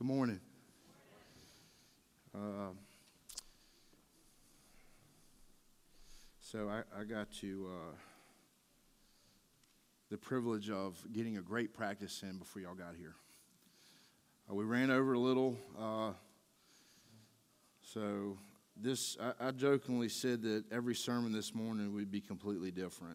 Good morning. So I got the privilege of getting a great practice in before y'all got here. We ran over a little, so I jokingly said that every sermon this morning would be completely different.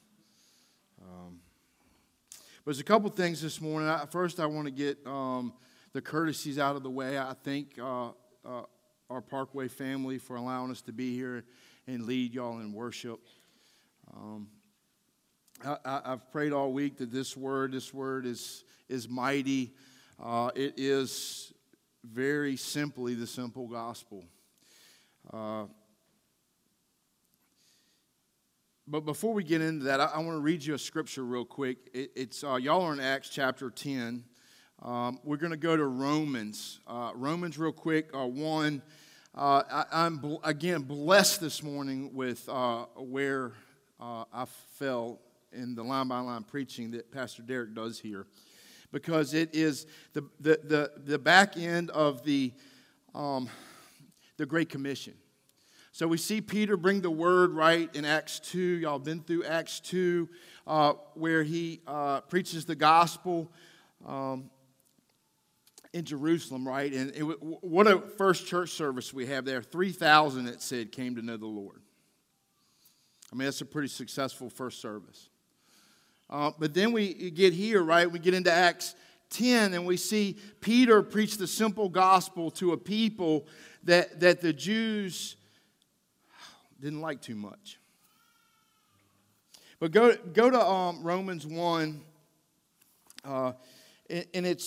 But there's a couple things this morning. First, I want to get the courtesies out of the way. I thank our Parkway family for allowing us to be here and lead y'all in worship. I've prayed all week that this word is mighty. It is very simply the simple gospel. But before we get into that, I want to read you a scripture real quick. Y'all are in Acts chapter 10. We're going to go to Romans. Romans real quick, 1. I'm, again, blessed this morning with where I fell in the line-by-line preaching that Pastor Derek does here. Because it is the back end of the Great Commission. So we see Peter bring the word right in Acts 2. Y'all been through Acts 2 where he preaches the gospel in Jerusalem, right? And what a first church service we have there. 3,000, it said, came to know the Lord. I mean, that's a pretty successful first service. But then we get here, right? We get into Acts 10, and we see Peter preach the simple gospel to a people that the Jews didn't like too much. But go to Romans 1, and it's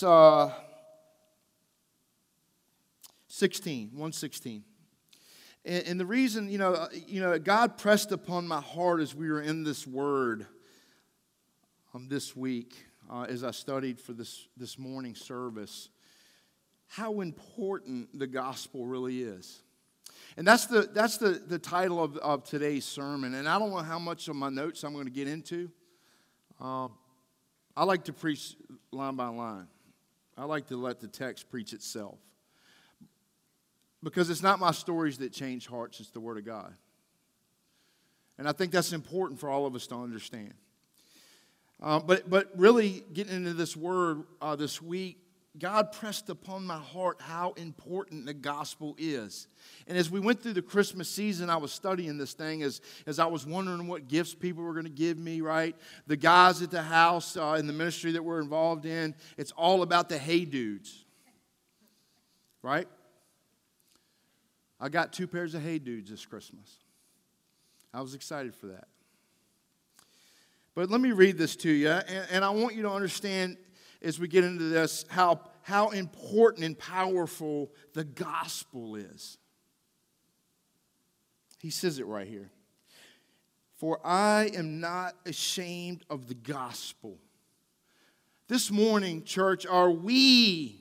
1:16. And the reason, God pressed upon my heart as we were in this word this week, as I studied for this morning service, how important the gospel really is. And that's the title of today's sermon. And I don't know how much of my notes I'm going to get into. I like to preach line by line. I like to let the text preach itself. Because it's not my stories that change hearts, it's the Word of God. And I think that's important for all of us to understand. But really getting into this word this week, God pressed upon my heart how important the gospel is. And as we went through the Christmas season, I was studying this thing as I was wondering what gifts people were going to give me, right? The guys at the house in the ministry that we're involved in, it's all about the hey dudes, right? I got 2 pairs of hey dudes this Christmas. I was excited for that. But let me read this to you, and I want you to understand as we get into this how important and powerful the gospel is. He says it right here. For I am not ashamed of the gospel. This morning, church, are we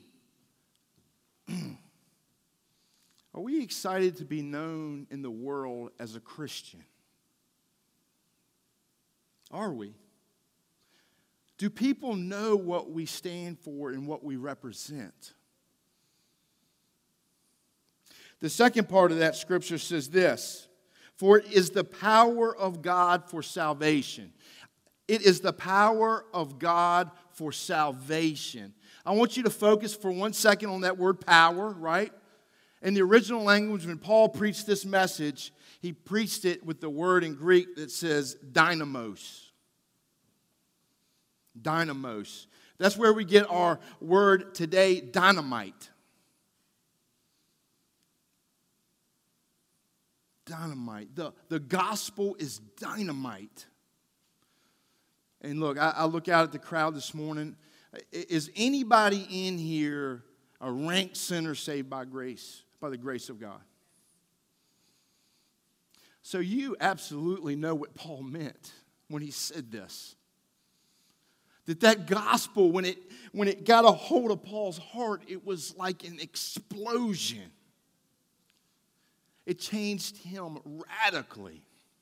excited to be known in the world as a Christian? Are we? Do people know what we stand for and what we represent? The second part of that scripture says this: for it is the power of God for salvation. It is the power of God for salvation. I want you to focus for 1 second on that word power, right? In the original language, when Paul preached this message, he preached it with the word in Greek that says dynamos. Dynamos. That's where we get our word today, dynamite. Dynamite. The gospel is dynamite. And look, I look out at the crowd this morning. Is anybody in here a ranked sinner saved by grace, by the grace of God? So you absolutely know what Paul meant when he said this. That gospel, when it got a hold of Paul's heart, it was like an explosion. It changed him radically.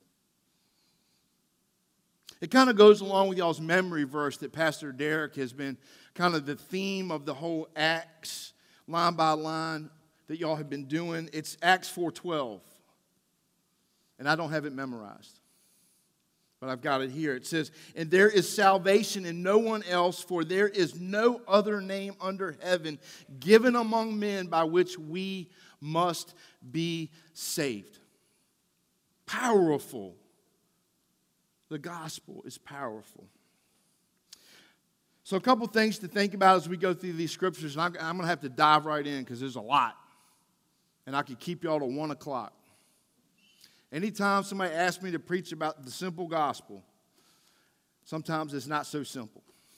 It kind of goes along with y'all's memory verse that Pastor Derek has been kind of the theme of the whole Acts line by line that y'all have been doing. It's Acts 4:12. And I don't have it memorized, but I've got it here. It says, "And there is salvation in no one else, for there is no other name under heaven given among men by which we must be saved." Powerful. The gospel is powerful. So a couple things to think about as we go through these scriptures. And I'm going to have to dive right in because there's a lot. And I could keep y'all to 1 o'clock. Anytime somebody asks me to preach about the simple gospel, sometimes it's not so simple.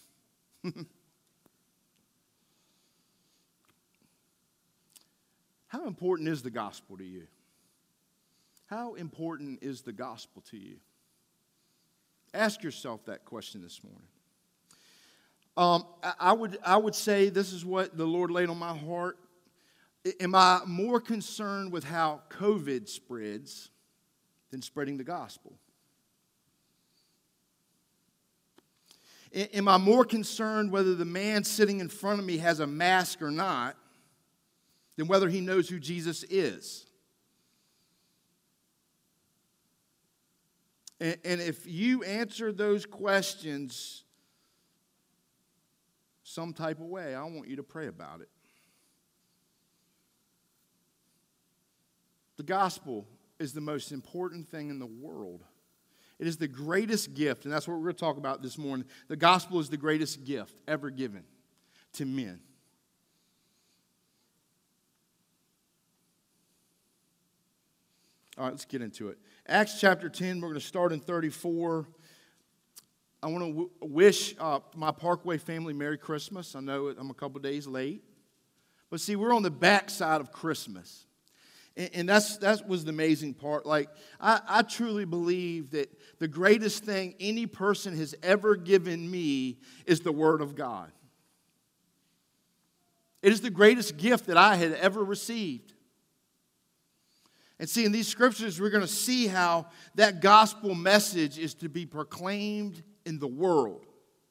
How important is the gospel to you? How important is the gospel to you? Ask yourself that question this morning. I would say this is what the Lord laid on my heart. Am I more concerned with how COVID spreads than spreading the gospel? Am I more concerned whether the man sitting in front of me has a mask or not than whether he knows who Jesus is? And if you answer those questions some type of way, I want you to pray about it. The gospel is the most important thing in the world. It is the greatest gift, and that's what we're going to talk about this morning. The gospel is the greatest gift ever given to men. All right, let's get into it. Acts chapter 10, we're going to start in 34. I want to wish my Parkway family Merry Christmas. I know I'm a couple days late. But see, we're on the backside of Christmas. And that was the amazing part. Like, I truly believe that the greatest thing any person has ever given me is the Word of God. It is the greatest gift that I had ever received. And see, in these scriptures, we're going to see how that gospel message is to be proclaimed in the world.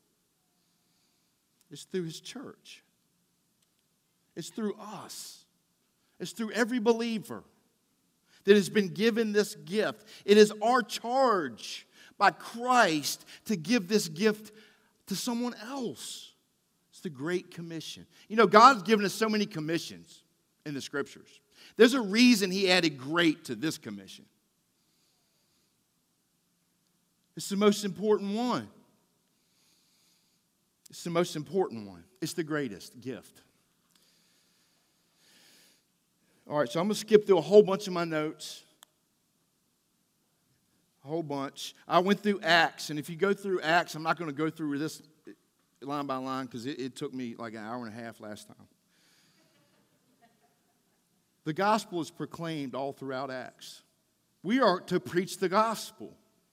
It's through His church. It's through us. It's through every believer that has been given this gift. It is our charge by Christ to give this gift to someone else. It's the Great Commission. You know, God's given us so many commissions in the scriptures. There's a reason He added great to this commission. It's the most important one. It's the most important one. It's the greatest gift. All right, so I'm going to skip through a whole bunch of my notes. A whole bunch. I went through Acts, and if you go through Acts, I'm not going to go through this line by line because it took me like an hour and a half last time. The gospel is proclaimed all throughout Acts. We are to preach the gospel.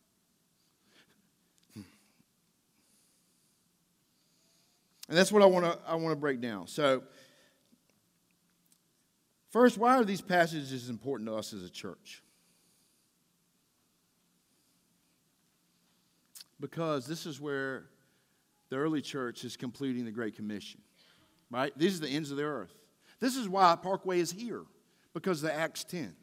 And that's what I want to break down. So, first, why are these passages important to us as a church? Because this is where the early church is completing the Great Commission. Right? These are the ends of the earth. This is why Parkway is here. Because of Acts 10.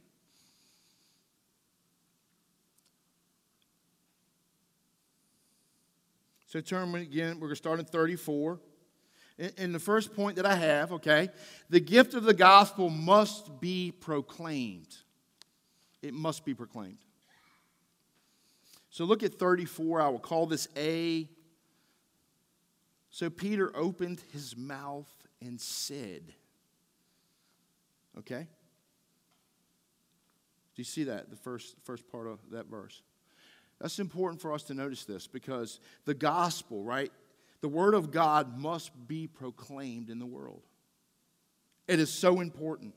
So turn again, we're going to start in 34. And the first point that I have, okay, the gift of the gospel must be proclaimed. It must be proclaimed. So look at 34. I will call this A. So Peter opened his mouth and said, okay? Do you see that, the first part of that verse? That's important for us to notice this because the gospel, right? The word of God must be proclaimed in the world. It is so important.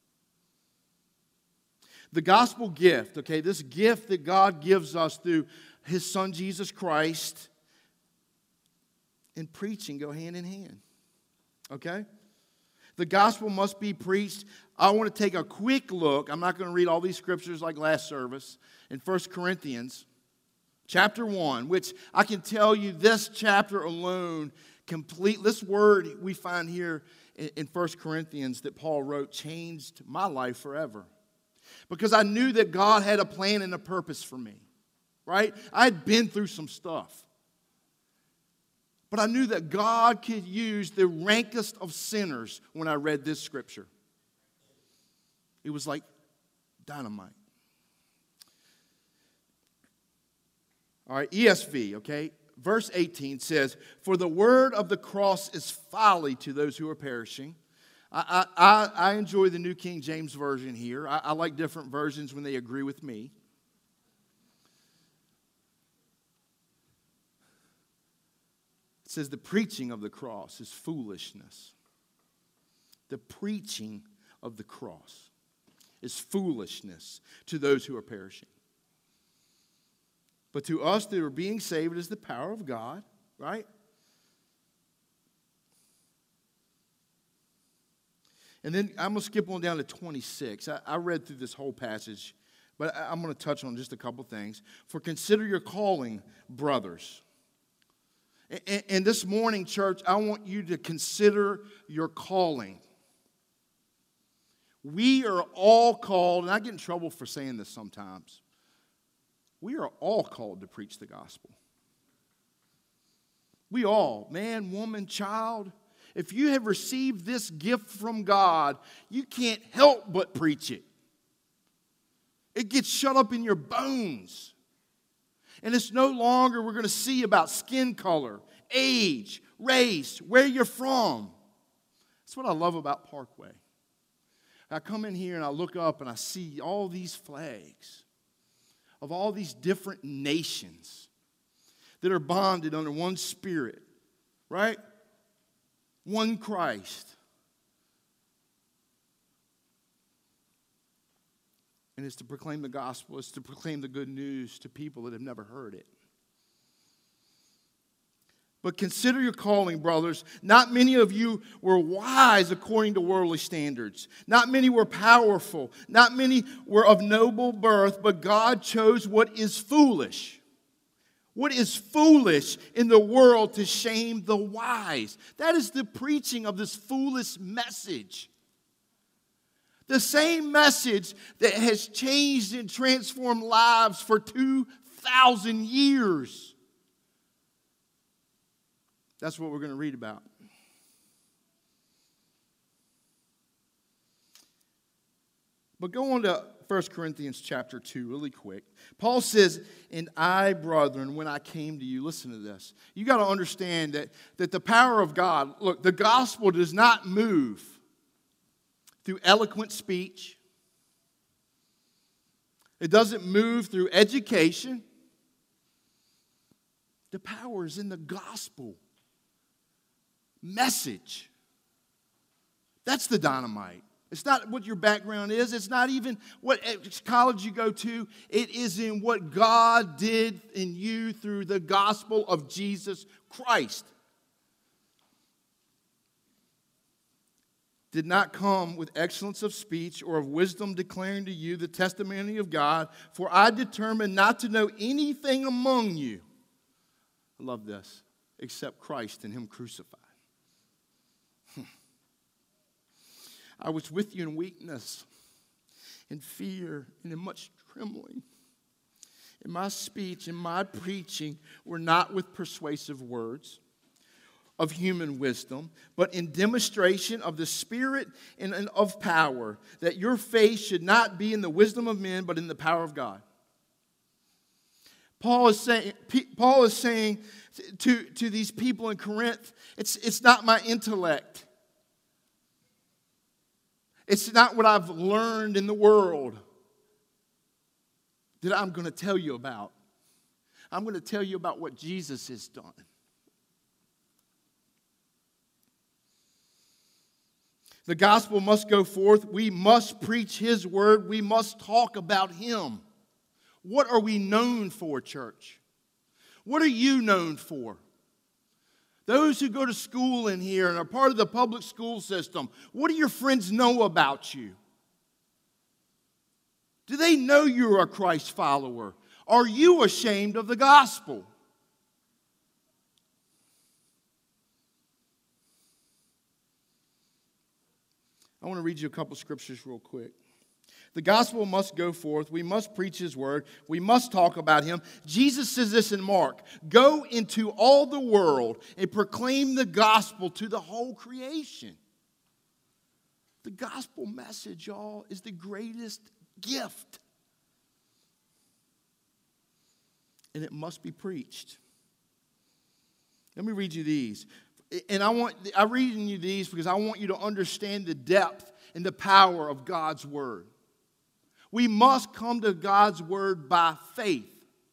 The gospel gift, okay, this gift that God gives us through His Son Jesus Christ and preaching go hand in hand, okay? The gospel must be preached. I want to take a quick look. I'm not going to read all these scriptures like last service. In 1 Corinthians chapter 1, which I can tell you this chapter alone, this word we find here in 1 Corinthians that Paul wrote changed my life forever. Because I knew that God had a plan and a purpose for me, right? I had been through some stuff. But I knew that God could use the rankest of sinners when I read this scripture. It was like dynamite. All right, ESV, okay? Verse 18 says, "For the word of the cross is folly to those who are perishing." I enjoy the New King James Version here. I like different versions when they agree with me. It says the preaching of the cross is foolishness. The preaching of the cross is foolishness to those who are perishing. But to us that are being saved is the power of God, right? And then I'm going to skip on down to 26. I read through this whole passage, but I'm going to touch on just a couple things. "For consider your calling, brothers." And this morning, church, I want you to consider your calling. We are all called, and I get in trouble for saying this sometimes. We are all called to preach the gospel. We all, man, woman, child. If you have received this gift from God, you can't help but preach it. It gets shut up in your bones. And it's no longer we're going to see about skin color, age, race, where you're from. That's what I love about Parkway. I come in here and I look up and I see all these flags of all these different nations that are bonded under one Spirit, right? One Christ. And it's to proclaim the gospel. It's to proclaim the good news to people that have never heard it. But consider your calling, brothers. Not many of you were wise according to worldly standards. Not many were powerful. Not many were of noble birth, but God chose what is foolish. What is foolish in the world to shame the wise. That is the preaching of this foolish message. The same message that has changed and transformed lives for 2,000 years. That's what we're going to read about. But go on to 1 Corinthians chapter 2 really quick. Paul says, "And I, brethren, when I came to you," listen to this. You got to understand that the power of God, look, the gospel does not move through eloquent speech. It doesn't move through education. The power is in the gospel message. That's the dynamite. It's not what your background is. It's not even what college you go to. It is in what God did in you through the gospel of Jesus Christ. "Did not come with excellence of speech or of wisdom declaring to you the testimony of God, for I determined not to know anything among you," I love this, "except Christ and Him crucified. I was with you in weakness, in fear, and in much trembling. And my speech and my preaching were not with persuasive words of human wisdom, but in demonstration of the Spirit and of power, that your faith should not be in the wisdom of men, but in the power of God." Paul is saying to these people in Corinth, it's not my intellect. It's not what I've learned in the world that I'm going to tell you about. I'm going to tell you about what Jesus has done. The gospel must go forth. We must preach His word. We must talk about Him. What are we known for, church? What are you known for? Those who go to school in here and are part of the public school system, what do your friends know about you? Do they know you're a Christ follower? Are you ashamed of the gospel? I want to read you a couple scriptures real quick. The gospel must go forth. We must preach his word. We must talk about him. Jesus says this in Mark. Go into all the world and proclaim the gospel to the whole creation. The gospel message, y'all, is the greatest gift. And it must be preached. Let me read you these. And I'm reading you these because I want you to understand the depth and the power of God's word. We must come to God's word by faith.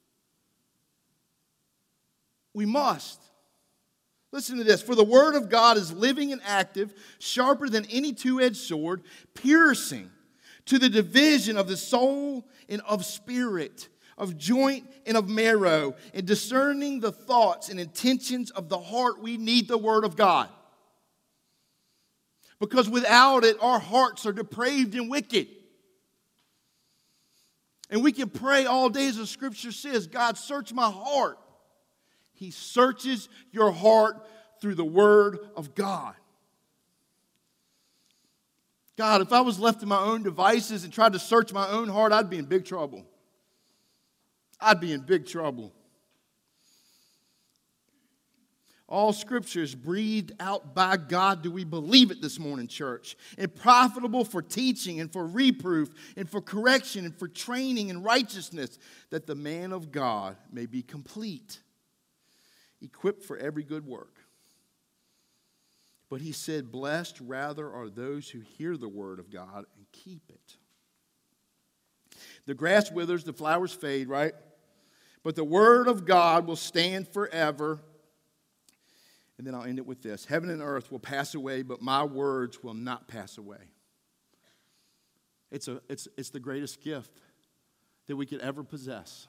We must. Listen to this. For the word of God is living and active, sharper than any two-edged sword, piercing to the division of the soul and of spirit, of joint and of marrow, and discerning the thoughts and intentions of the heart. We need the word of God. Because without it, our hearts are depraved and wicked. And we can pray all day, as the scripture says, God, search my heart. He searches your heart through the word of God. God, if I was left to my own devices and tried to search my own heart, I'd be in big trouble. I'd be in big trouble. All scripture is breathed out by God. Do we believe it this morning, church? And profitable for teaching and for reproof and for correction and for training in righteousness, that the man of God may be complete, equipped for every good work. But he said, blessed rather are those who hear the word of God and keep it. The grass withers, the flowers fade, right? But the word of God will stand forever. And then I'll end it with this. Heaven and earth will pass away, but my words will not pass away. It's the greatest gift that we could ever possess.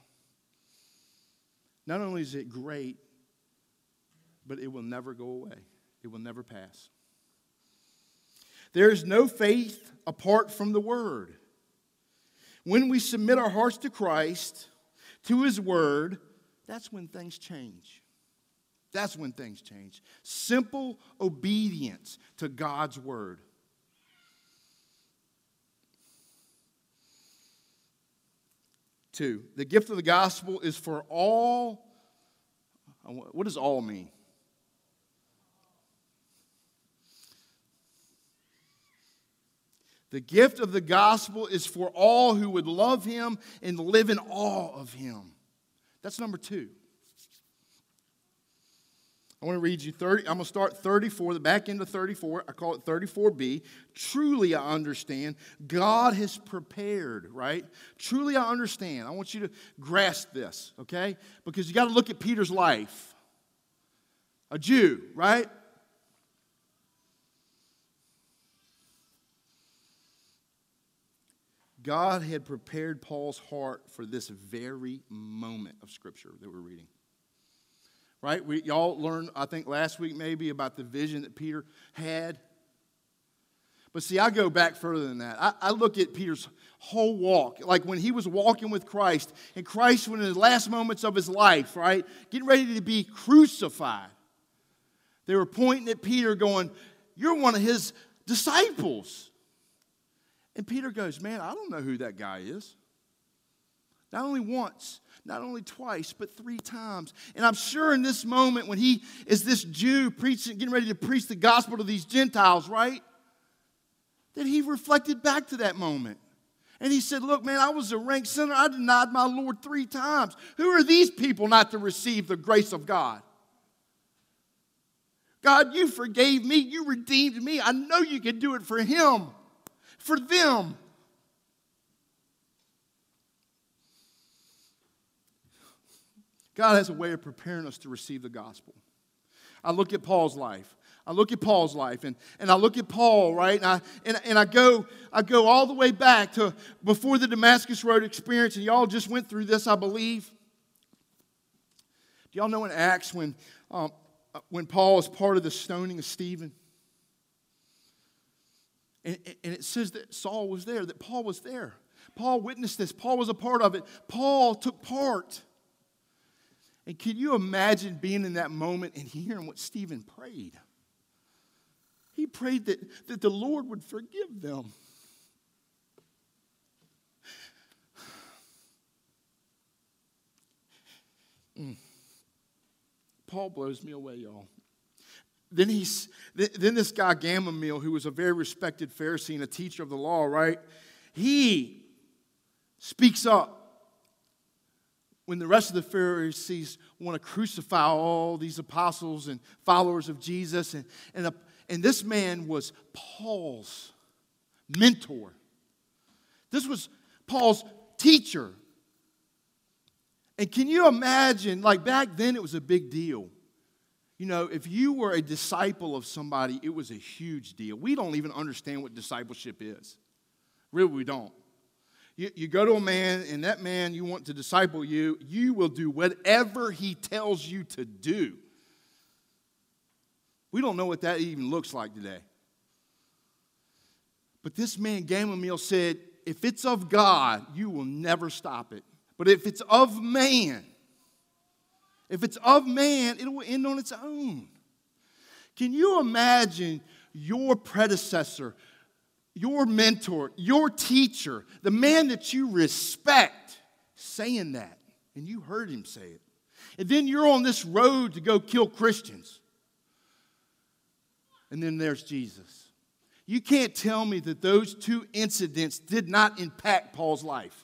Not only is it great, but it will never go away. It will never pass. There is no faith apart from the word. When we submit our hearts to Christ, to his word, that's when things change. That's when things change. Simple obedience to God's word. Two, the gift of the gospel is for all. What does all mean? The gift of the gospel is for all who would love him and live in awe of him. That's number two. I want to read you 30. I'm going to start 34, the back end of 34. I call it 34b. Truly I understand. God has prepared, right? Truly I understand. I want you to grasp this, okay? Because you got to look at Peter's life. A Jew, right? God had prepared Paul's heart for this very moment of Scripture that we're reading. Right? Y'all learned, I think, last week maybe about the vision that Peter had. But see, I go back further than that. I look at Peter's whole walk. Like when he was walking with Christ, and Christ was in the last moments of his life, right? Getting ready to be crucified. They were pointing at Peter going, you're one of his disciples. And Peter goes, man, I don't know who that guy is. Not only once, not only twice, but 3 times. And I'm sure in this moment when he is this Jew preaching, getting ready to preach the gospel to these Gentiles, right? That he reflected back to that moment. And he said, look, man, I was a rank sinner. I denied my Lord 3 times. Who are these people not to receive the grace of God? God, you forgave me. You redeemed me. I know you can do it for him, for them. God has a way of preparing us to receive the gospel. I look at Paul's life. And I look at Paul, right? And I go all the way back to before the Damascus Road experience, and y'all just went through this, I believe. Do y'all know in Acts when Paul is part of the stoning of Stephen? And it says that Saul was there, that Paul was there. Paul witnessed this. Paul was a part of it. Paul took part. And can you imagine being in that moment and hearing what Stephen prayed? He prayed that the Lord would forgive them. Paul blows me away, y'all. Then this guy Gamaliel, who was a very respected Pharisee and a teacher of the law, right? He speaks up when the rest of the Pharisees want to crucify all these apostles and followers of Jesus. And this man was Paul's mentor. This was Paul's teacher. And can you imagine, like back then it was a big deal. You know, if you were a disciple of somebody, it was a huge deal. We don't even understand what discipleship is. Really, we don't. You go to a man, and that man, you want to disciple you, you will do whatever he tells you to do. We don't know what that even looks like today. But this man, Gamaliel, said, if it's of God, you will never stop it. But if it's of man, it will end on its own. Can you imagine your predecessor, your mentor, your teacher, the man that you respect, saying that? And you heard him say it. And then you're on this road to go kill Christians. And then there's Jesus. You can't tell me that those two incidents did not impact Paul's life.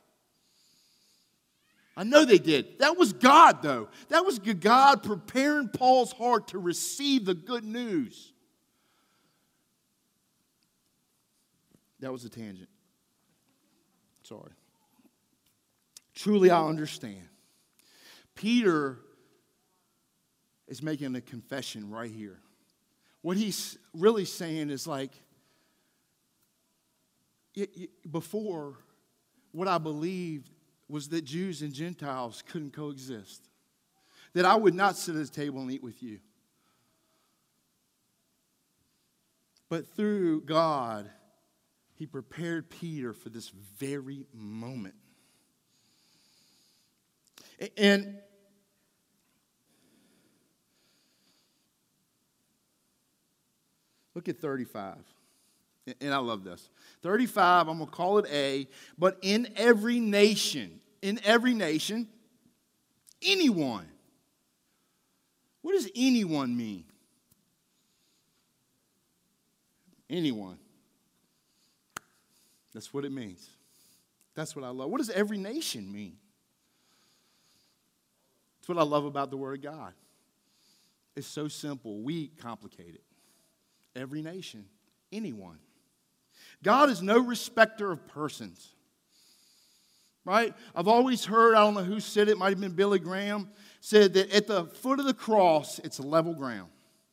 I know they did. That was God, though. That was God preparing Paul's heart to receive the good news. That was a tangent. Sorry. Truly, I understand. Peter is making a confession right here. What he's really saying is like, before, what I believed was that Jews and Gentiles couldn't coexist. That I would not sit at a table and eat with you. But through God, he prepared Peter for this very moment. And look at 35. And I love this. 35, I'm going to call it A, but in every nation, anyone. What does anyone mean? Anyone. That's what it means. That's what I love. What does every nation mean? That's what I love about the Word of God. It's so simple. We complicate it. Every nation, anyone. God is no respecter of persons. Right? I've always heard, I don't know who said it, it might have been Billy Graham, said that at the foot of the cross, it's level ground.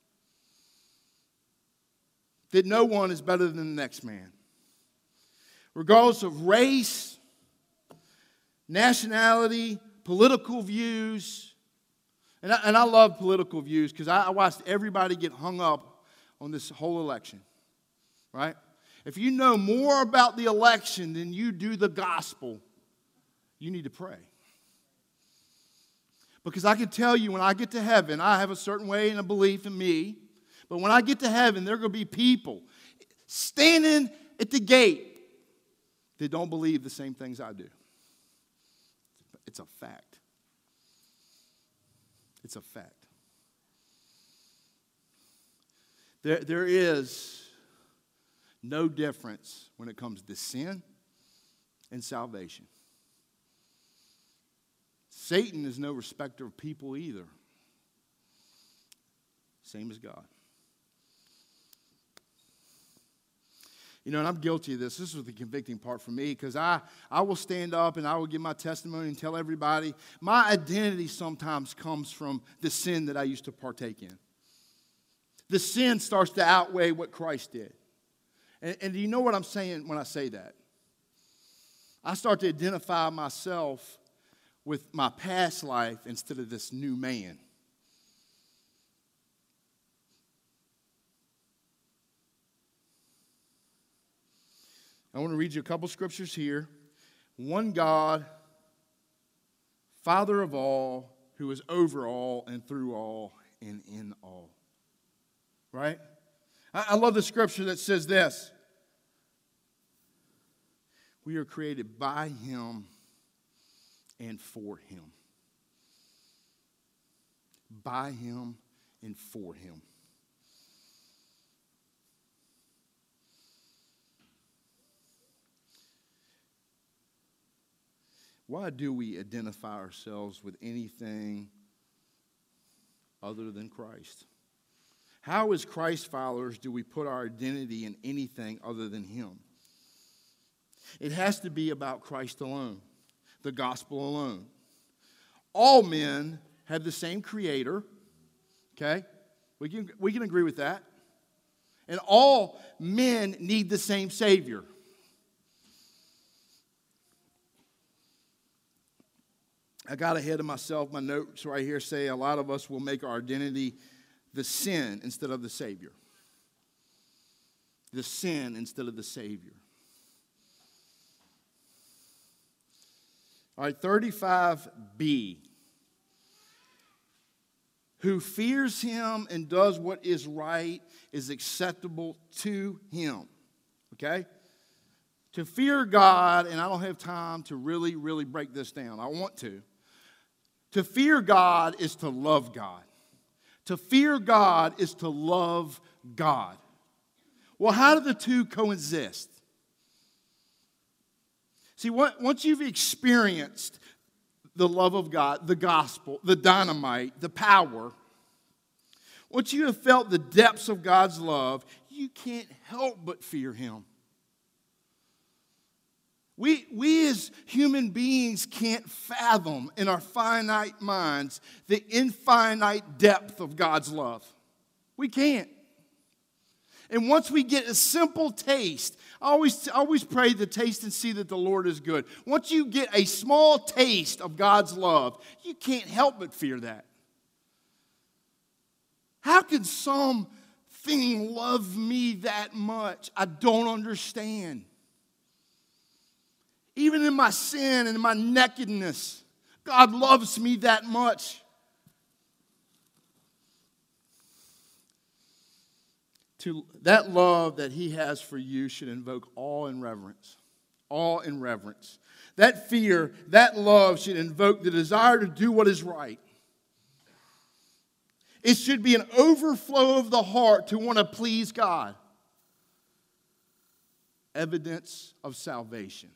That no one is better than the next man. Regardless of race, nationality, political views. And I love political views because I watched everybody get hung up on this whole election. Right? If you know more about the election than you do the gospel, you need to pray. Because I can tell you when I get to heaven, I have a certain way and a belief in me. But when I get to heaven, there are going to be people standing at the gate that don't believe the same things I do. It's a fact. It's a fact. There is no difference when it comes to sin and salvation. Satan is no respecter of people either. Same as God. You know, and I'm guilty of this. This was the convicting part for me because I will stand up and I will give my testimony and tell everybody. My identity sometimes comes from the sin that I used to partake in. The sin starts to outweigh what Christ did. And do you know what I'm saying when I say that? I start to identify myself with my past life instead of this new man. I want to read you a couple scriptures here. One God, Father of all, who is over all and through all and in all. Right? I love the scripture that says this. We are created by Him and for Him. By Him and for Him. Why do we identify ourselves with anything other than Christ? How, as Christ followers, do we put our identity in anything other than Him? It has to be about Christ alone, the gospel alone. All men have the same Creator, okay? We can agree with that. And all men need the same Savior. I got ahead of myself. My notes right here say a lot of us will make our identity the sin instead of the Savior. The sin instead of the Savior. All right, 35b. Who fears Him and does what is right is acceptable to Him. Okay? To fear God, and I don't have time to really, really break this down. I want to. To fear God is to love God. To fear God is to love God. Well, how do the two coexist? See, once you've experienced the love of God, the gospel, the dynamite, the power, once you have felt the depths of God's love, you can't help but fear Him. We as human beings can't fathom in our finite minds the infinite depth of God's love. We can't. And once we get a simple taste, I always pray to taste and see that the Lord is good. Once you get a small taste of God's love, you can't help but fear that. How can something love me that much? I don't understand. Even in my sin and in my nakedness, God loves me that much. That love that He has for you should invoke awe and reverence. Awe and reverence. That fear, that love should invoke the desire to do what is right. It should be an overflow of the heart to want to please God. Evidence of salvation.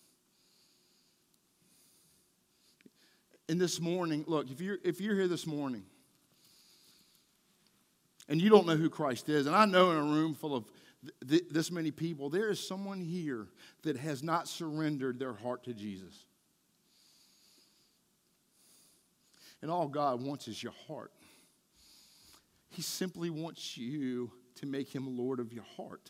And this morning, look, if you're here this morning and you don't know who Christ is, and I know in a room full of this many people, there is someone here that has not surrendered their heart to Jesus. And all God wants is your heart. He simply wants you to make Him Lord of your heart.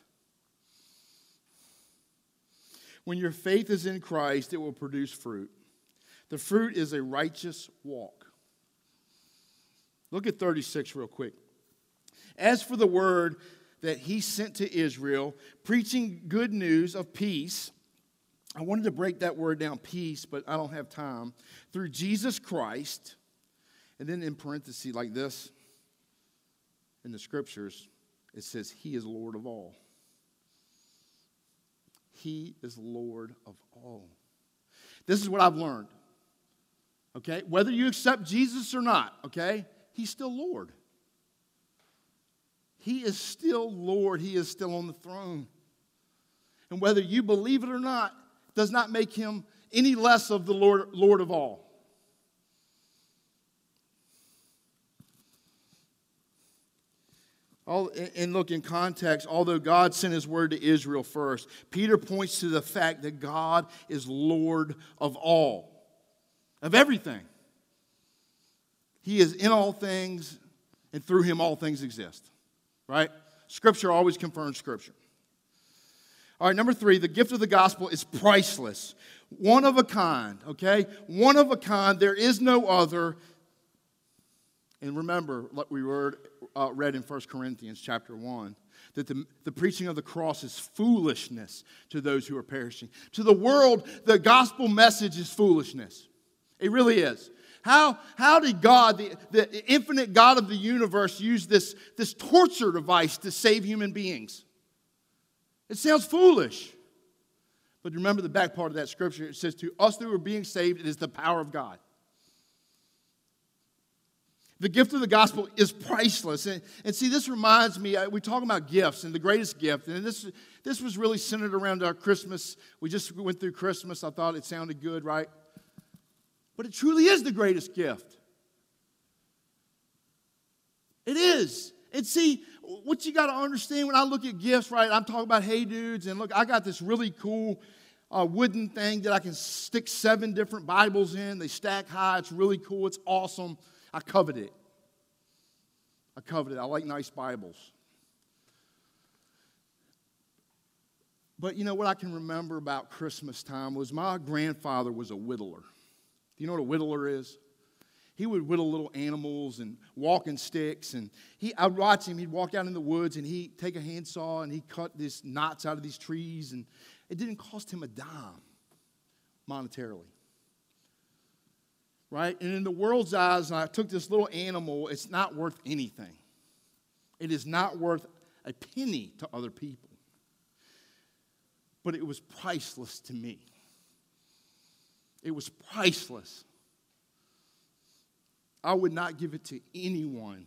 When your faith is in Christ, it will produce fruit. The fruit is a righteous walk. Look at 36 real quick. As for the word that He sent to Israel, preaching good news of peace. I wanted to break that word down, peace, but I don't have time. Through Jesus Christ. And then in parentheses like this, in the scriptures, it says He is Lord of all. He is Lord of all. This is what I've learned. Okay? Whether you accept Jesus or not, okay? He's still Lord. He is still Lord. He is still on the throne. And whether you believe it or not, does not make Him any less of the Lord of all. And look, in context, although God sent His word to Israel first, Peter points to the fact that God is Lord of all. Of everything. He is in all things, and through Him all things exist. Right? Scripture always confirms Scripture. All right, number 3, the gift of the gospel is priceless. One of a kind, okay? One of a kind. There is no other. And remember what we read in 1 Corinthians chapter 1, that the preaching of the cross is foolishness to those who are perishing. To the world, the gospel message is foolishness. It really is. How did God, the infinite God of the universe, use this torture device to save human beings? It sounds foolish. But remember the back part of that scripture. It says, to us who are being saved, it is the power of God. The gift of the gospel is priceless. And see, this reminds me, we're talking about gifts and the greatest gift. And this was really centered around our Christmas. We just went through Christmas. I thought it sounded good, right? But it truly is the greatest gift. It is. And see, what you got to understand when I look at gifts, right? I'm talking about hey dudes, and look, I got this really cool wooden thing that I can stick 7 different Bibles in. They stack high. It's really cool. It's awesome. I covet it. I like nice Bibles. But you know what I can remember about Christmas time was my grandfather was a whittler. Do you know what a whittler is? He would whittle little animals and walking sticks. And I'd watch him. He'd walk out in the woods and he'd take a handsaw and he'd cut these knots out of these trees. And it didn't cost him a dime monetarily. Right? And in the world's eyes, I took this little animal, it's not worth anything. It is not worth a penny to other people. But it was priceless to me. It was priceless. I would not give it to anyone.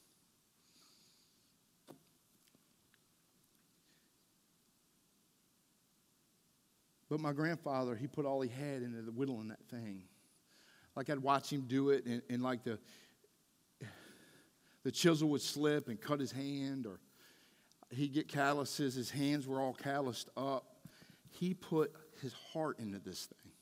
But my grandfather, he put all he had into the whittling that thing. Like I'd watch him do it, and like the chisel would slip and cut his hand, or he'd get calluses. His hands were all calloused up. He put his heart into this thing.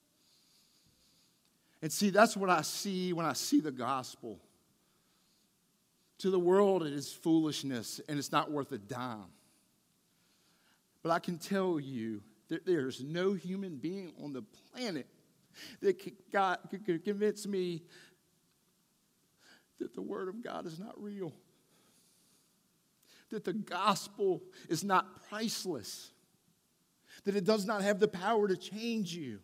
And see, that's what I see when I see the gospel. To the world, it is foolishness, and it's not worth a dime. But I can tell you that there's no human being on the planet that could convince me that the Word of God is not real. That the gospel is not priceless. That it does not have the power to change you.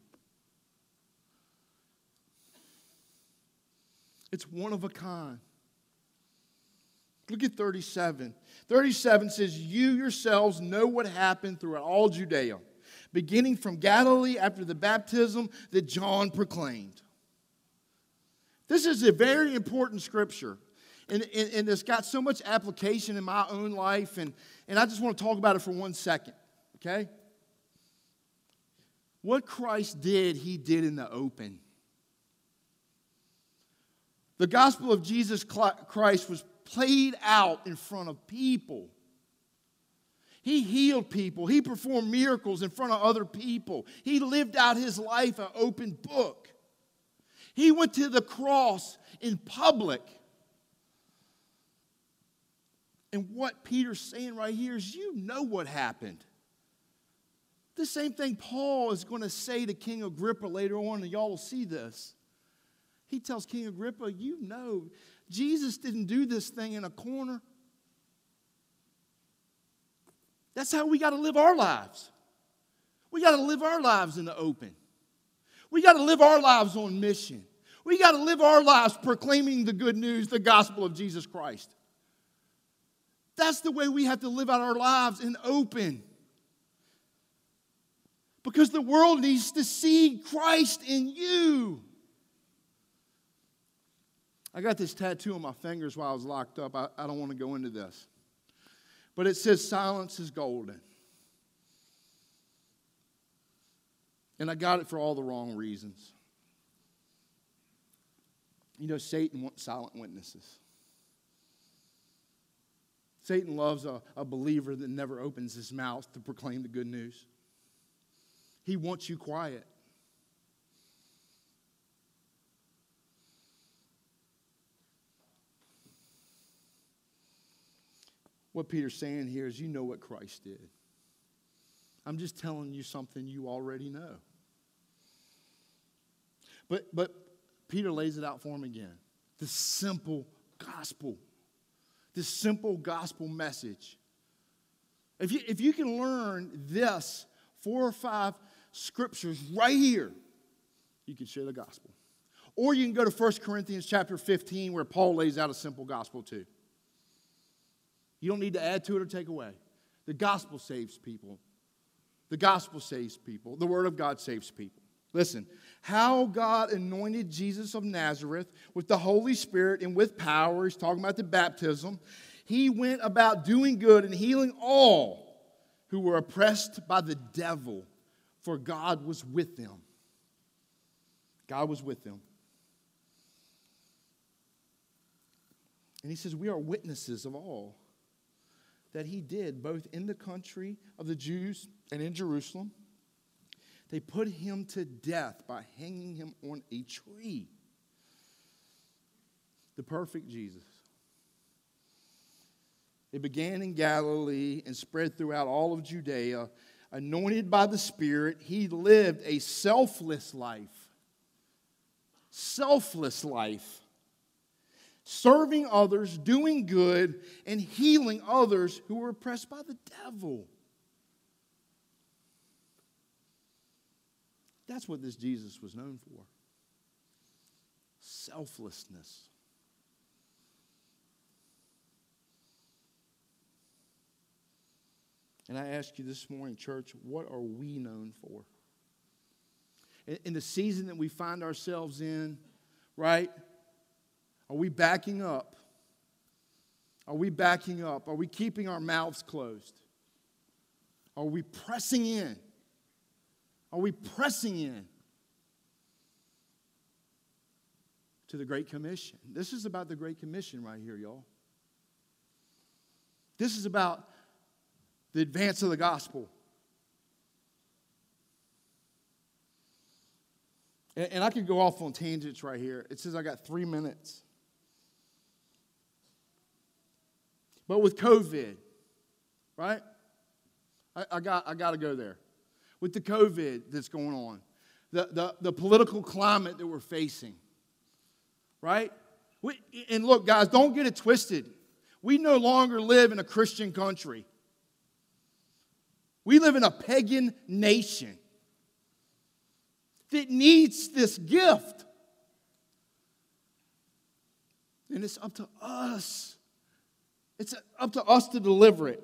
It's one of a kind. Look at 37. 37 says, you yourselves know what happened throughout all Judea, beginning from Galilee after the baptism that John proclaimed. This is a very important scripture. And it's got so much application in my own life. And I just want to talk about it for 1 second. Okay? What Christ did, he did in the open. The gospel of Jesus Christ was played out in front of people. He healed people. He performed miracles in front of other people. He lived out his life an open book. He went to the cross in public. And what Peter's saying right here is, you know what happened. The same thing Paul is going to say to King Agrippa later on, and y'all will see this. He tells King Agrippa, you know, Jesus didn't do this thing in a corner. That's how we got to live our lives. We got to live our lives in the open. We got to live our lives on mission. We got to live our lives proclaiming the good news, the gospel of Jesus Christ. That's the way we have to live out our lives in open. Because the world needs to see Christ in you. I got this tattoo on my fingers while I was locked up. I don't want to go into this. But it says, silence is golden. And I got it for all the wrong reasons. You know, Satan wants silent witnesses. Satan loves a believer that never opens his mouth to proclaim the good news. He wants you quiet. What Peter's saying here is, you know what Christ did. I'm just telling you something you already know. But Peter lays it out for him again. The simple gospel. This simple gospel message. If you can learn this 4 or 5 scriptures right here, you can share the gospel. Or you can go to 1 Corinthians chapter 15 where Paul lays out a simple gospel too. You don't need to add to it or take away. The gospel saves people. The gospel saves people. The word of God saves people. Listen, how God anointed Jesus of Nazareth with the Holy Spirit and with power. He's talking about the baptism. He went about doing good and healing all who were oppressed by the devil, for God was with them. God was with them. And he says, we are witnesses of all that he did, both in the country of the Jews and in Jerusalem. They put him to death by hanging him on a tree. The perfect Jesus. It began in Galilee and spread throughout all of Judea. Anointed by the Spirit, he lived a selfless life. Selfless life. Serving others, doing good, and healing others who were oppressed by the devil. That's what this Jesus was known for. Selflessness. And I ask you this morning, church, what are we known for? In the season that we find ourselves in, right? Are we backing up? Are we backing up? Are we keeping our mouths closed? Are we pressing in? Are we pressing in to the Great Commission? This is about the Great Commission right here, y'all. This is about the advance of the gospel. And I could go off on tangents right here. It says I got 3 minutes. But with COVID, right? I got to go there. With the COVID that's going on, the political climate that we're facing, right? And look, guys, don't get it twisted. We no longer live in a Christian country. We live in a pagan nation that needs this gift. And it's up to us. It's up to us to deliver it.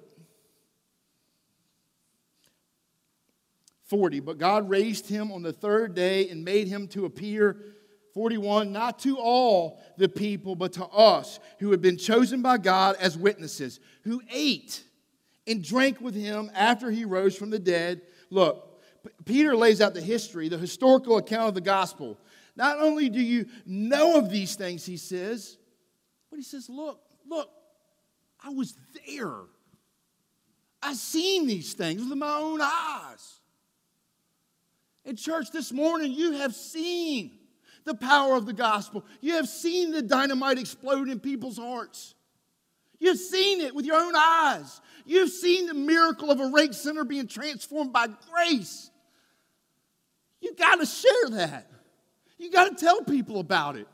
40, but God raised him on the third day and made him to appear, 41, not to all the people, but to us who had been chosen by God as witnesses, who ate and drank with him after he rose from the dead. Look, Peter lays out the history, the historical account of the gospel. Not only do you know of these things, he says, but he says, look, I was there. I seen these things with my own eyes. In church this morning, you have seen the power of the gospel. You have seen the dynamite explode in people's hearts. You've seen it with your own eyes. You've seen the miracle of a rape sinner being transformed by grace. You got to share that. You got to tell people about it.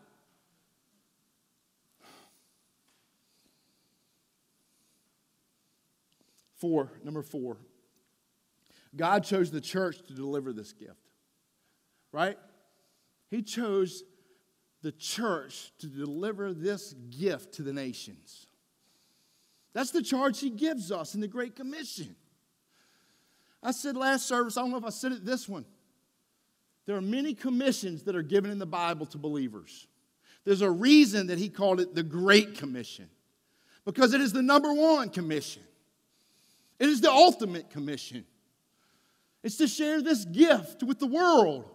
Number 4. God chose the church to deliver this gift. Right? He chose the church to deliver this gift to the nations. That's the charge he gives us in the Great Commission. I said last service, I don't know if I said it this one. There are many commissions that are given in the Bible to believers. There's a reason that he called it the Great Commission. Because it is the number one commission. It is the ultimate commission. It's to share this gift with the world.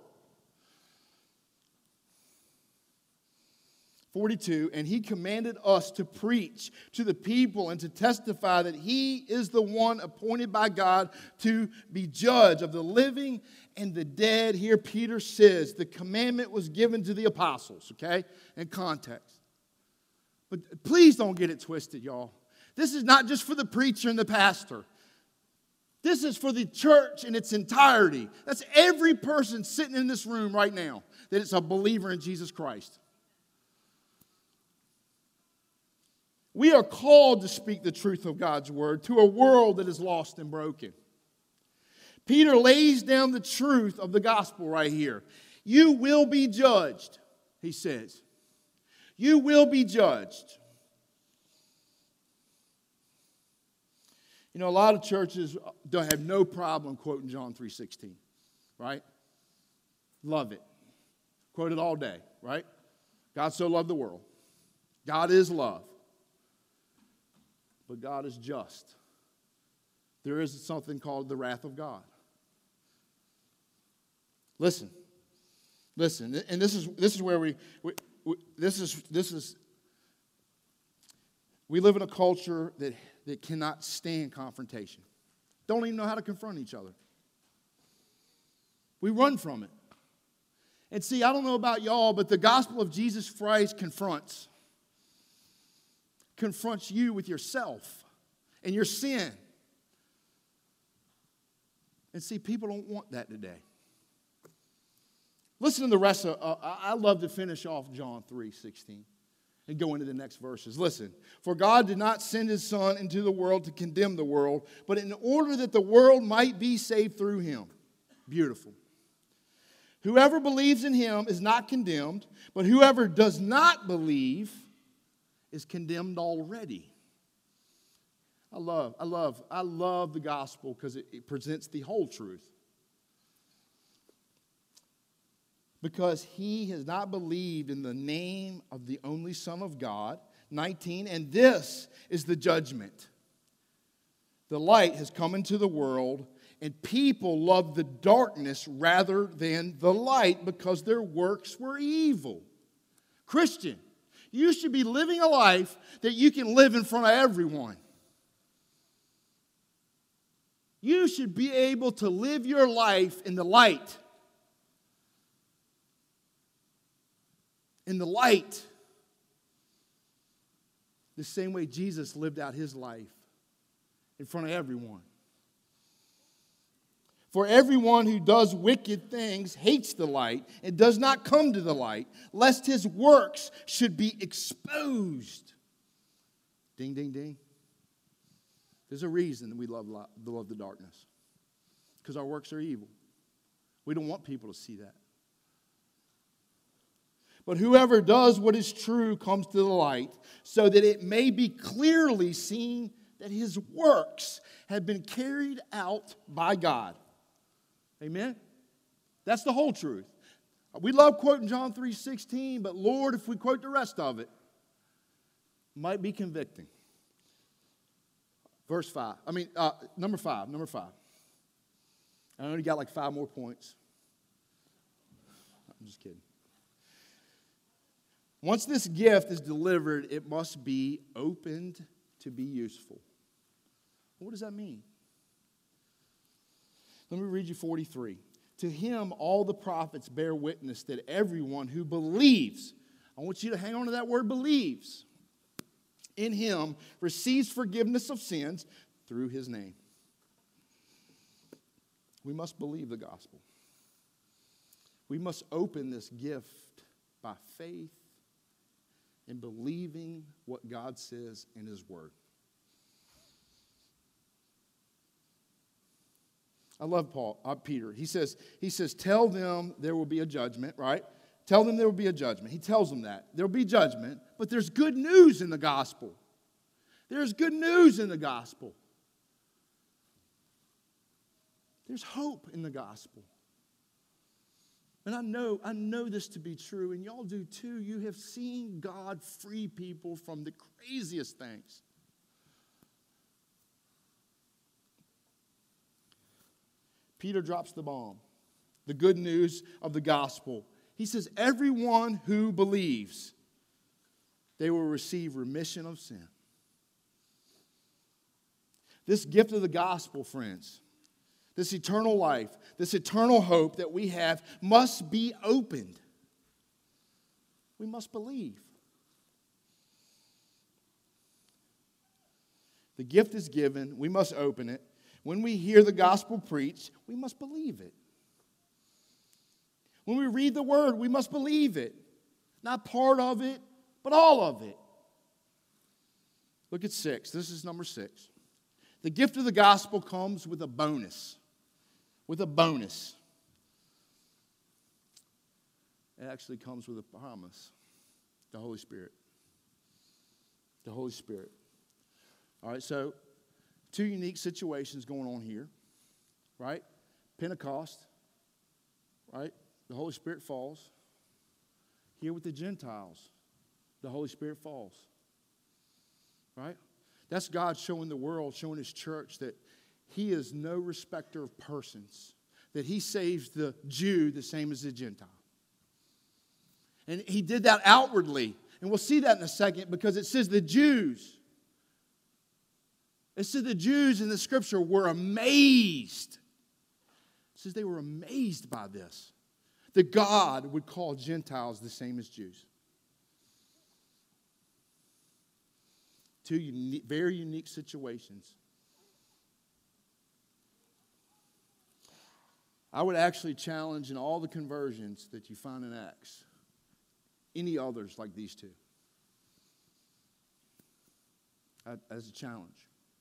42, and he commanded us to preach to the people and to testify that he is the one appointed by God to be judge of the living and the dead. Here Peter says the commandment was given to the apostles, okay, in context. But please don't get it twisted, y'all. This is not just for the preacher and the pastor. This is for the church in its entirety. That's every person sitting in this room right now that is a believer in Jesus Christ. We are called to speak the truth of God's word to a world that is lost and broken. Peter lays down the truth of the gospel right here. You will be judged. he says, you will be judged. You know, a lot of churches don't have no problem quoting John 3:16, right? Love it. Quote it all day, right? God so loved the world. God is love. But God is just. There is something called the wrath of God. Listen, and this is where we live in a culture that cannot stand confrontation. Don't even know how to confront each other. We run from it. And see, I don't know about y'all, but the gospel of Jesus Christ confronts you with yourself and your sin. And see, people don't want that today. Listen to the rest of, I love to finish off John 3:16 and go into the next verses. Listen, for God did not send his Son into the world to condemn the world, but in order that the world might be saved through him. Beautiful. Whoever believes in him is not condemned, but whoever does not believe is condemned already. I love the gospel because it presents the whole truth. Because he has not believed in the name of the only Son of God. 19, and this is the judgment. The light has come into the world, and people love the darkness rather than the light because their works were evil. Christian, you should be living a life that you can live in front of everyone. You should be able to live your life in the light. In the light. The same way Jesus lived out his life in front of everyone. For everyone who does wicked things hates the light and does not come to the light, lest his works should be exposed. Ding, ding, ding. There's a reason that we love the darkness. Because our works are evil. We don't want people to see that. But whoever does what is true comes to the light, so that it may be clearly seen that his works have been carried out by God. Amen? That's the whole truth. We love quoting John 3:16, but Lord, if we quote the rest of it, might be convicting. Number five. I only got like 5 more points. I'm just kidding. Once this gift is delivered, it must be opened to be useful. What does that mean? Let me read you 43. To him, all the prophets bear witness that everyone who believes, I want you to hang on to that word believes, in him receives forgiveness of sins through his name. We must believe the gospel. We must open this gift by faith and believing what God says in his word. I love Peter. He says, tell them there will be a judgment, right? Tell them there will be a judgment. He tells them that. There will be judgment, but there's good news in the gospel. There's good news in the gospel. There's hope in the gospel. And I know this to be true, and y'all do too. You have seen God free people from the craziest things. Peter drops the bomb. The good news of the gospel. He says, everyone who believes, they will receive remission of sin. This gift of the gospel, friends, this eternal life, this eternal hope that we have must be opened. We must believe. The gift is given. We must open it. When we hear the gospel preached, we must believe it. When we read the word, we must believe it. Not part of it, but all of it. Look at 6. This is number 6. The gift of the gospel comes with a bonus. With a bonus. It actually comes with a promise. The Holy Spirit. The Holy Spirit. All right, so two unique situations going on here, right? Pentecost, right? The Holy Spirit falls. Here with the Gentiles, the Holy Spirit falls, right? That's God showing the world, showing His church that He is no respecter of persons, that He saves the Jew the same as the Gentile. And He did that outwardly. And we'll see that in a second because it says the Jews. It says the Jews in the Scripture were amazed. It says they were amazed by this. That God would call Gentiles the same as Jews. Two very unique situations. I would actually challenge in all the conversions that you find in Acts, any others like these two, as a challenge.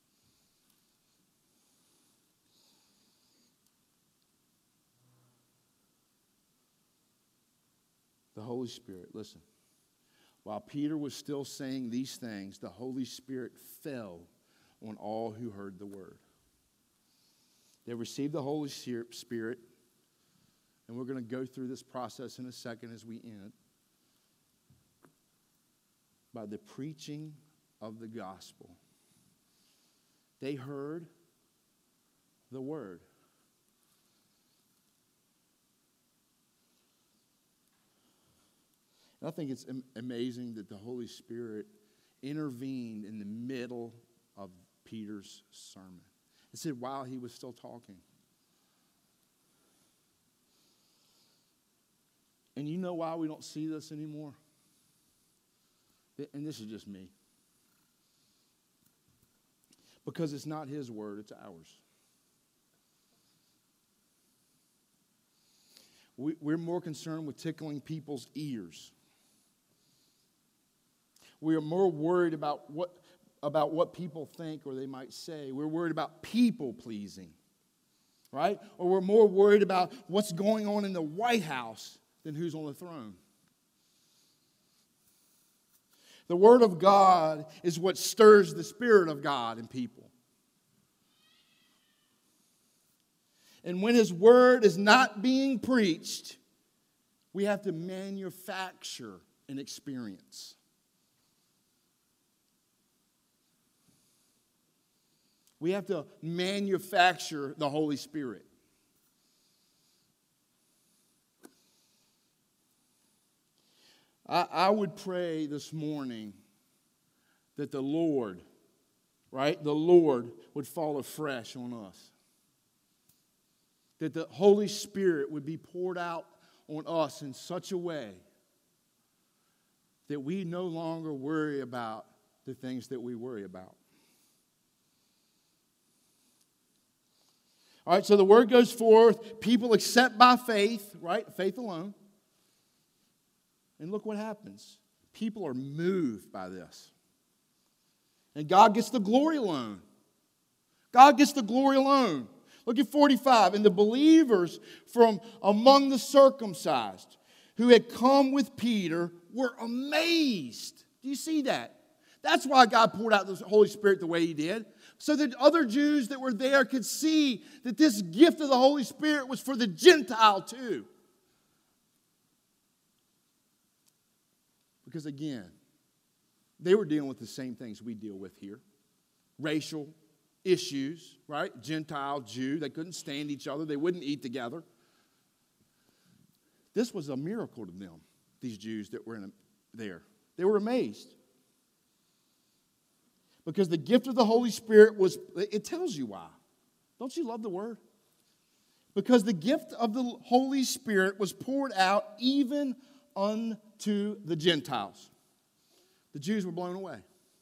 The Holy Spirit, listen. While Peter was still saying these things, the Holy Spirit fell on all who heard the word. They received the Holy Spirit, and we're going to go through this process in a second as we end, by the preaching of the gospel. They heard the word. And I think it's amazing that the Holy Spirit intervened in the middle of Peter's sermon. It said while he was still talking. And you know why we don't see this anymore? And this is just me. Because it's not His word, it's ours. We're more concerned with tickling people's ears. We are more worried about what people think or they might say. We're worried about people pleasing, right? Or we're more worried about what's going on in the White House than who's on the throne. The Word of God is what stirs the Spirit of God in people. And when His Word is not being preached, we have to manufacture an experience. We have to manufacture the Holy Spirit. I would pray this morning that the Lord, right, the Lord would fall afresh on us. That the Holy Spirit would be poured out on us in such a way that we no longer worry about the things that we worry about. All right, so the word goes forth. People accept by faith, right? Faith alone. And look what happens. People are moved by this. And God gets the glory alone. God gets the glory alone. Look at 45. And the believers from among the circumcised who had come with Peter were amazed. Do you see that? That's why God poured out the Holy Spirit the way He did. So that other Jews that were there could see that this gift of the Holy Spirit was for the Gentile too. Because again, they were dealing with the same things we deal with here. Racial issues, right? Gentile, Jew, they couldn't stand each other. They wouldn't eat together. This was a miracle to them, these Jews that were there. They were amazed. Because the gift of the Holy Spirit was, it tells you why. Don't you love the Word? Because the gift of the Holy Spirit was poured out even unto the Gentiles. The Jews were blown away.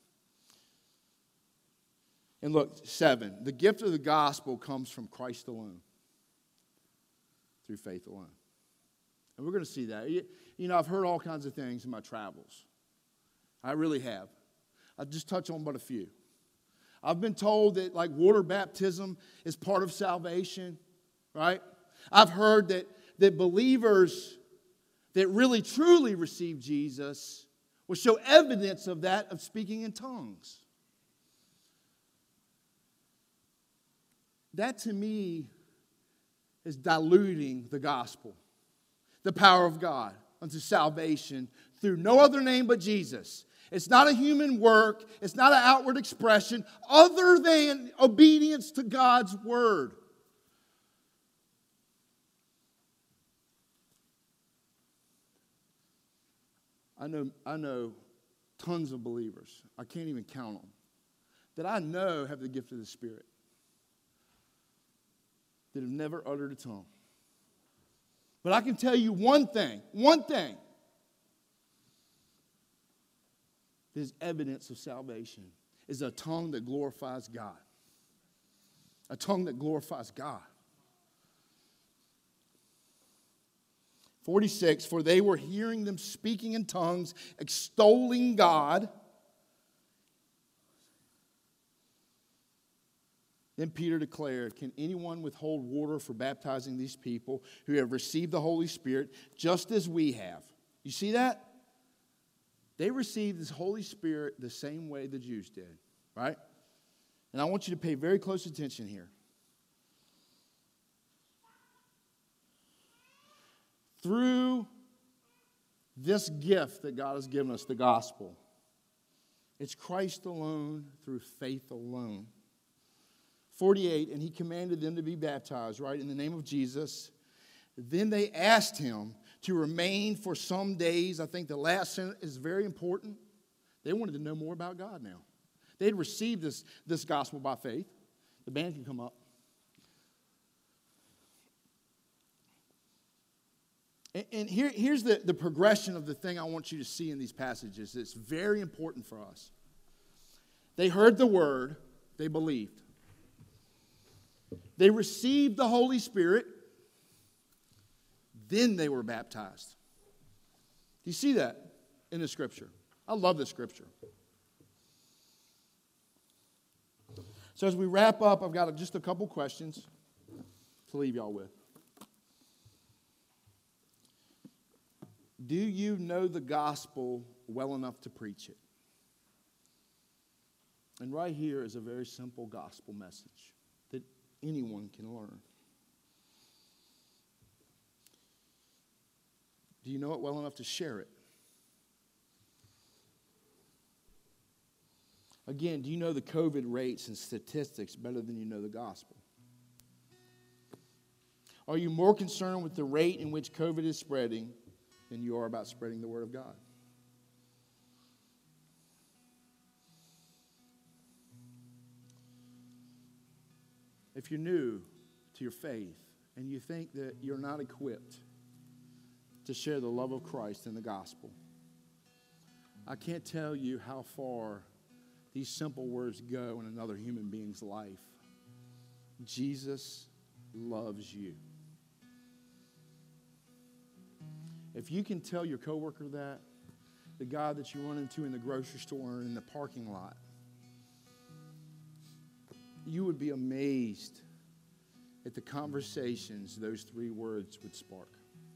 And look, 7, the gift of the gospel comes from Christ alone, through faith alone. And we're going to see that. You know, I've heard all kinds of things in my travels. I really have. I'll just touch on but a few. I've been told that like water baptism is part of salvation, right? I've heard that believers that really truly received Jesus will show evidence of that, of speaking in tongues. That to me is diluting the gospel, the power of God unto salvation through no other name but Jesus. It's not a human work. It's not an outward expression other than obedience to God's word. I know tons of believers, I can't even count them, that I know have the gift of the Spirit, that have never uttered a tongue. But I can tell you one thing that is evidence of salvation is a tongue that glorifies God. A tongue that glorifies God. 46, for they were hearing them speaking in tongues, extolling God. Then Peter declared, can anyone withhold water for baptizing these people who have received the Holy Spirit just as we have? You see that? They received this Holy Spirit the same way the Jews did, right? And I want you to pay very close attention here. Through this gift that God has given us, the gospel, it's Christ alone, through faith alone. 48, and he commanded them to be baptized, right, in the name of Jesus. Then they asked him to remain for some days. I think the last sentence is very important. They wanted to know more about God now. They had received this gospel by faith. The band can come up. And here's the progression of the thing I want you to see in these passages. It's very important for us. They heard the word. They believed. They received the Holy Spirit. Then they were baptized. Do you see that in the Scripture? I love the Scripture. So as we wrap up, I've got just a couple questions to leave y'all with. Do you know the gospel well enough to preach it? And right here is a very simple gospel message that anyone can learn. Do you know it well enough to share it? Again, do you know the COVID rates and statistics better than you know the gospel? Are you more concerned with the rate in which COVID is spreading than you are about spreading the word of God? If you're new to your faith and you think that you're not equipped to share the love of Christ and the gospel, I can't tell you how far these simple words go in another human being's life. Jesus loves you. If you can tell your coworker that, the guy that you run into in the grocery store or in the parking lot, you would be amazed at the conversations those three words would spark.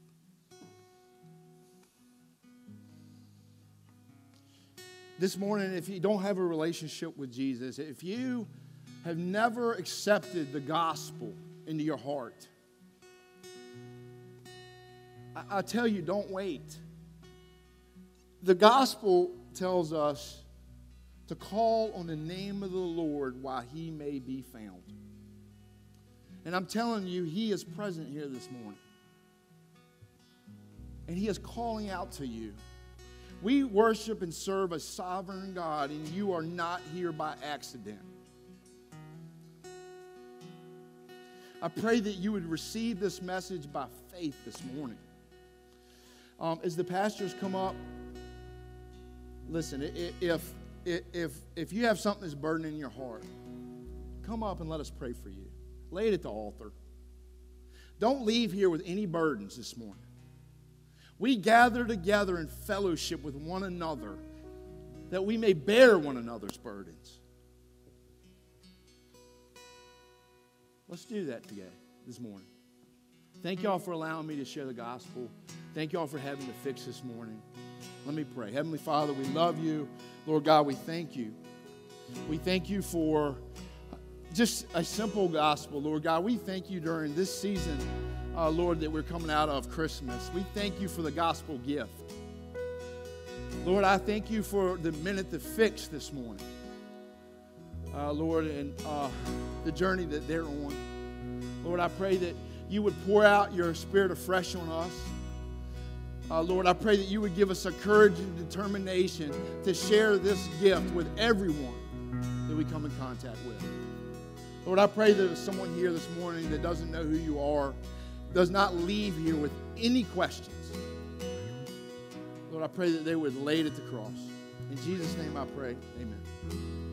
This morning, if you don't have a relationship with Jesus, if you have never accepted the gospel into your heart, I tell you, don't wait. The gospel tells us to call on the name of the Lord while he may be found. And I'm telling you, he is present here this morning. And he is calling out to you. We worship and serve a sovereign God, and you are not here by accident. I pray that you would receive this message by faith this morning. As the pastors come up, listen, if you have something that's burdening your heart, come up and let us pray for you. Lay it at the altar. Don't leave here with any burdens this morning. We gather together in fellowship with one another that we may bear one another's burdens. Let's do that today, this morning. Thank y'all for allowing me to share the gospel. Thank y'all for having to fix this morning. Let me pray. Heavenly Father, we love you. Lord God, we thank you. We thank you for just a simple gospel, Lord God. We thank you during this season, Lord, that we're coming out of Christmas. We thank you for the gospel gift. Lord, I thank you for the minute to fix this morning. Lord, and the journey that they're on. Lord, I pray that you would pour out your spirit afresh on us. Lord, I pray that you would give us a courage and determination to share this gift with everyone that we come in contact with. Lord, I pray that if someone here this morning that doesn't know who you are, does not leave here with any questions, Lord, I pray that they would lay it at the cross. In Jesus' name I pray, amen.